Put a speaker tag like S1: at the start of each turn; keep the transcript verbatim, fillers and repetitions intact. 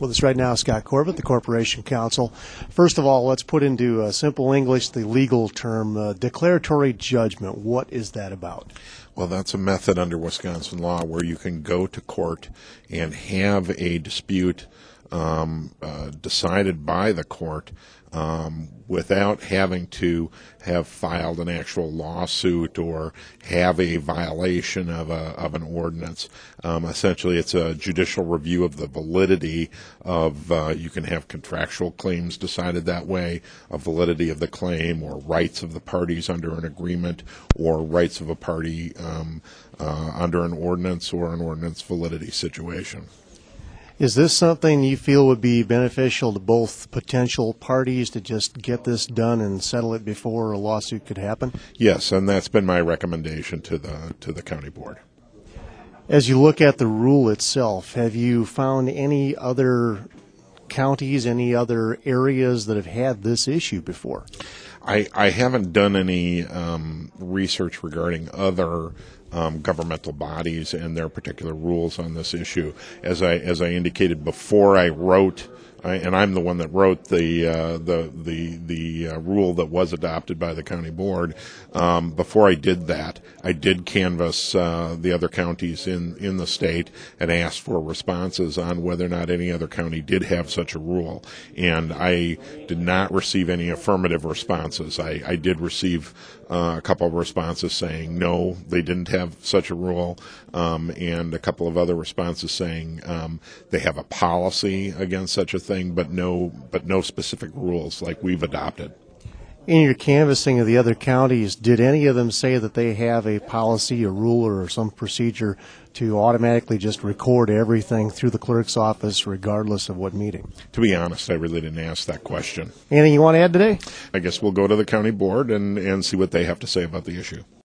S1: With us right now, Scott Corbett, the Corporation Counsel. First of all, let's put into uh, simple English the legal term, uh, declaratory judgment. What is that about?
S2: Well, that's a method under Wisconsin law where you can go to court and have a dispute um, uh, decided by the court um, without having to have filed an actual lawsuit or have a violation of a of an ordinance. Um, essentially, it's a judicial review of the validity of. Uh, you can have contractual claims decided that way, a validity of the claim, or rights of the parties under an agreement, or rights of a party um, uh, under an ordinance or an ordinance validity situation.
S1: Is this something you feel would be beneficial to both potential parties to just get this done and settle it before a lawsuit could happen?
S2: Yes, and that's been my recommendation to the to the county board.
S1: As you look at the rule itself, have you found any other counties, any other areas that have had this issue before?
S2: I, I haven't done any um, research regarding other um, governmental bodies and their particular rules on this issue. As I as I indicated before, I wrote, I, and I'm the one that wrote the uh, the the the uh, rule that was adopted by the county board. Um, before I did that, I did canvass uh, the other counties in in the state and asked for responses on whether or not any other county did have such a rule. And I did not receive any affirmative responses. I, I did receive uh, a couple of responses saying no, they didn't have such a rule, um, and a couple of other responses saying um, they have a policy against such a thing, but no, but no specific rules like we've adopted.
S1: In your canvassing of the other counties, did any of them say that they have a policy, a rule, or some procedure to automatically just record everything through the clerk's office regardless of what meeting?
S2: To be honest, I really didn't ask that question.
S1: Anything you want to add today?
S2: I guess we'll go to the county board and, and see what they have to say about the issue.